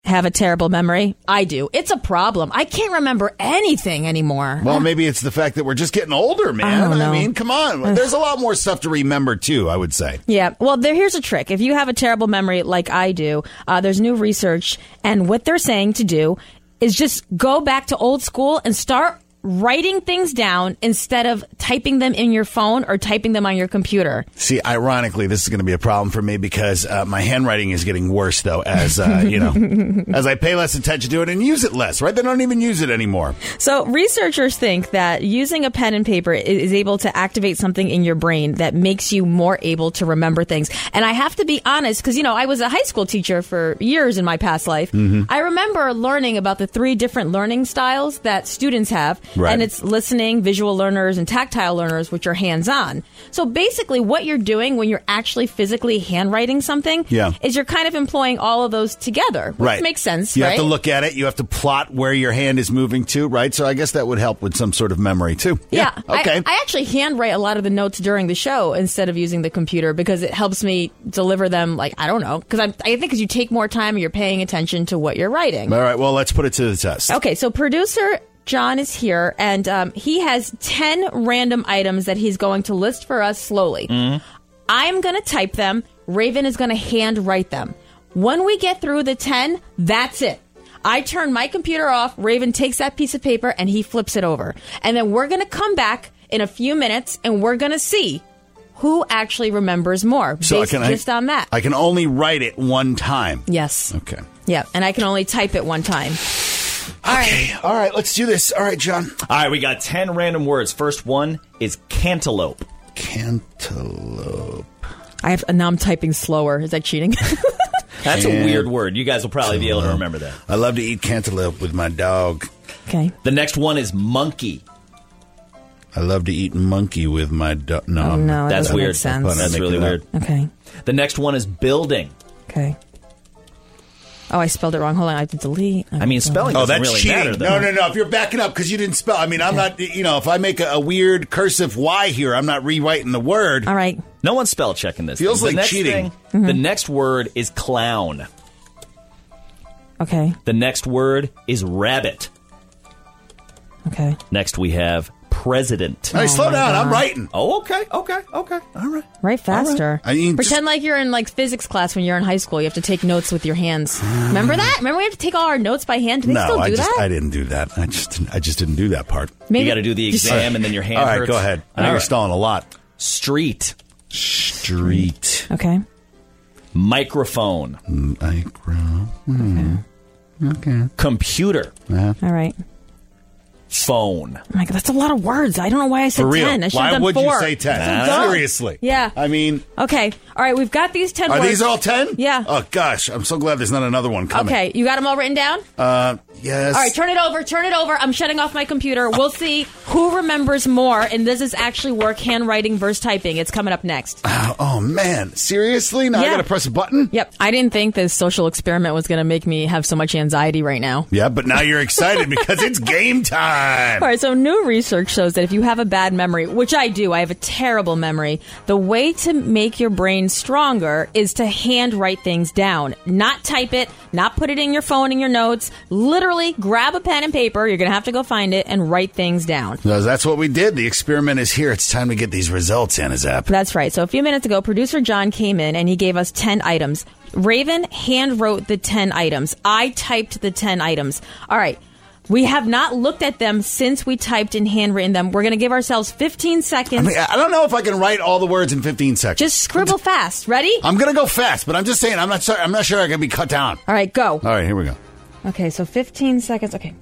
have a terrible memory? I do. It's a problem. I can't remember anything anymore. Well, maybe it's the fact that we're just getting older, man. I don't know. I mean, come on. There's a lot more stuff to remember, too, I would say. Yeah. Well, here's a trick. If you have a terrible memory like I do, there's new research, and what they're saying to do is just go back to old school and start writing things down instead of typing them in your phone or typing them on your computer. See, ironically, this is going to be a problem for me because my handwriting is getting worse, though, as as I pay less attention to it and use it less, right? They don't even use it anymore. So researchers think that using a pen and paper is able to activate something in your brain that makes you more able to remember things. And I have to be honest, because, I was a high school teacher for years in my past life. I remember learning about the 3 different learning styles that students have. Right. And it's listening, visual learners, and tactile learners, which are hands-on. So basically what you're doing when you're actually physically handwriting something is you're kind of employing all of those together, which makes sense, You right? have to look at it. You have to plot where your hand is moving to, right? So I guess that would help with some sort of memory, too. Yeah. Okay. I actually handwrite a lot of the notes during the show instead of using the computer because it helps me deliver them, I don't know. Because I think because you take more time and you're paying attention to what you're writing. All right. Well, let's put it to the test. Okay. So producer John is here, and he has 10 random items that he's going to list for us slowly. I'm going to type them. Raven is going to hand write them. When we get through the 10, that's it. I turn my computer off. Raven takes that piece of paper, and he flips it over. And then we're going to come back in a few minutes, and we're going to see who actually remembers more based just on that. I can only write it one time. Yes. Okay. Yeah, and I can only type it one time. All right. All right, let's do this. All right, John. All right, we got 10 random words. First one is cantaloupe. Cantaloupe. Now I'm typing slower. Is that cheating? That's a weird word. You guys will probably be able to remember that. I love to eat cantaloupe with my dog. Okay. The next one is monkey. I love to eat monkey with my dog. No, no, that's doesn't weird. Make sense. That's really weird. Okay. The next one is building. Okay. Oh, I spelled it wrong. Hold on. I have to delete. I mean, spelling doesn't that's really cheating. matter, though. No. If you're backing up because you didn't spell. I mean, I'm not, if I make a weird cursive Y here, I'm not rewriting the word. All right. No one's spell checking this. Feels thing. like cheating. The next word is clown. Okay. The next word is rabbit. Okay. Next we have president. Hey, slow down. I'm writing. Oh, okay. All right. Write faster. I mean, pretend like you're in physics class when you're in high school. You have to take notes with your hands. Remember that? Remember we have to take all our notes by hand? Do they still do that? I didn't do that. I just didn't do that part. Maybe You got to do the exam and then your hand All right, hurts. go ahead. I know you're stalling a lot. Street. Okay. Microphone. Okay. Computer. All right. Phone. Oh my God, that's a lot of words. I don't know why I said For real. 10. I should Why have done would 4. you say 10? Seriously. Yeah. I mean, Okay. All right. We've got these 10 are words. these all 10? Yeah. Oh, gosh. I'm so glad there's not another one coming. Okay. You got them all written down? Yes. All right. Turn it over. Turn it over. I'm shutting off my computer. We'll see who remembers more. And this is actually work handwriting versus typing. It's coming up next. Oh, man. Seriously? Now I Yeah. got to press a button? Yep. I didn't think this social experiment was going to make me have so much anxiety right now. Yeah, but now you're excited because it's game time. All right, so new research shows that if you have a bad memory, which I do, I have a terrible memory, the way to make your brain stronger is to handwrite things down. Not type it, not put it in your phone in your notes. Literally grab a pen and paper, you're going to have to go find it, and write things down. No, that's what we did. The experiment is here. It's time to get these results, Anazap. That's right. So a few minutes ago, producer John came in and he gave us 10 items. Raven hand wrote the 10 items. I typed the 10 items. All right. We have not looked at them since we typed and handwritten them. We're going to give ourselves 15 seconds. I don't know if I can write all the words in 15 seconds. Just scribble fast. Ready? I'm going to go fast, but I'm just saying, I'm not sure I can be cut down. All right, go. All right, here we go. Okay, so 15 seconds. Okay.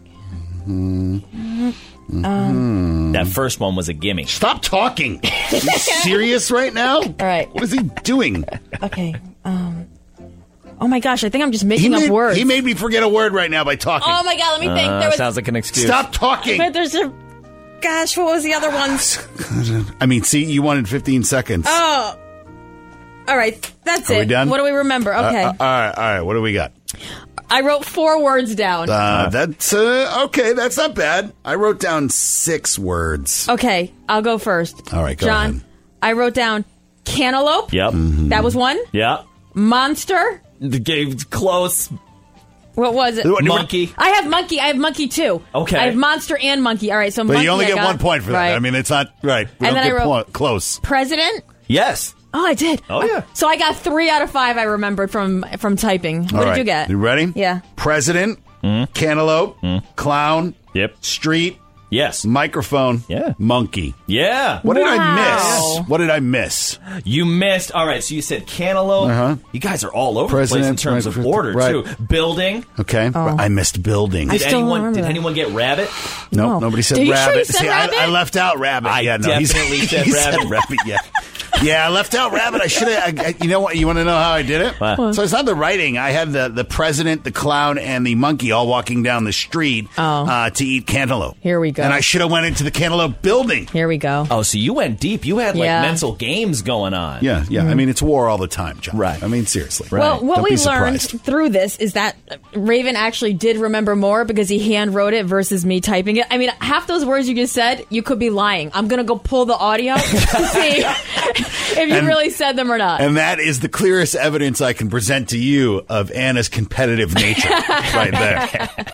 That first one was a gimme. Stop talking. Are you serious right now? All right. What is he doing? Okay. Oh my gosh, I think I'm just making up words. He made me forget a word right now by talking. Oh my God, let me think. There was. Sounds like an excuse. Stop talking. But there's a. Gosh, what was the other ones? I mean, see, you wanted 15 seconds. Oh. All right, that's Are it. we done? What do we remember? Okay. All right. What do we got? I wrote 4 words down. That's okay. That's not bad. I wrote down 6 words. Okay, I'll go first. All right, go John, ahead. I wrote down cantaloupe. Yep. That was 1. Yep. Monster. The game's close. What was it? Monkey. I have monkey. I have monkey too. Okay. I have monster and monkey. All right, so But monkey. you only I get got. 1 point for that. Right. I mean, it's not right. We And don't then get I wrote- close. President. Yes. Oh, I did. Oh, yeah. So I got 3 out of 5. I remembered from typing. What All did right. you get? You ready? Yeah. President, cantaloupe, clown, Yep. street, Yes. microphone, Yeah. monkey. Yeah. What did I Wow. miss? What did I miss? You missed. All right, so you said cantaloupe. Uh-huh. You guys are all over President, the place in terms of order, right. too. Building. Okay. I missed building. I still don't remember Did that. anyone get rabbit? No, No. nobody said Are you sure rabbit. you said rabbit? I left out rabbit. I he's- definitely said he rabbit. Yeah. Yeah, I left out rabbit. I should have. You know what? You want to know how I did it? What? So it's not the writing. I had the president, the clown, and the monkey all walking down the street to eat cantaloupe. Here we go. And I should have went into the cantaloupe building. Here we go. Oh, so you went deep. You had, like, Yeah. mental games going on. Yeah. I mean, it's war all the time, John. Right. I mean, seriously. Well, what Don't we be learned surprised. through this is that Raven actually did remember more because he hand wrote it versus me typing it. I mean, half those words you just said, you could be lying. I'm going to go pull the audio to see if you really said them or not. And that is the clearest evidence I can present to you of Anna's competitive nature right there.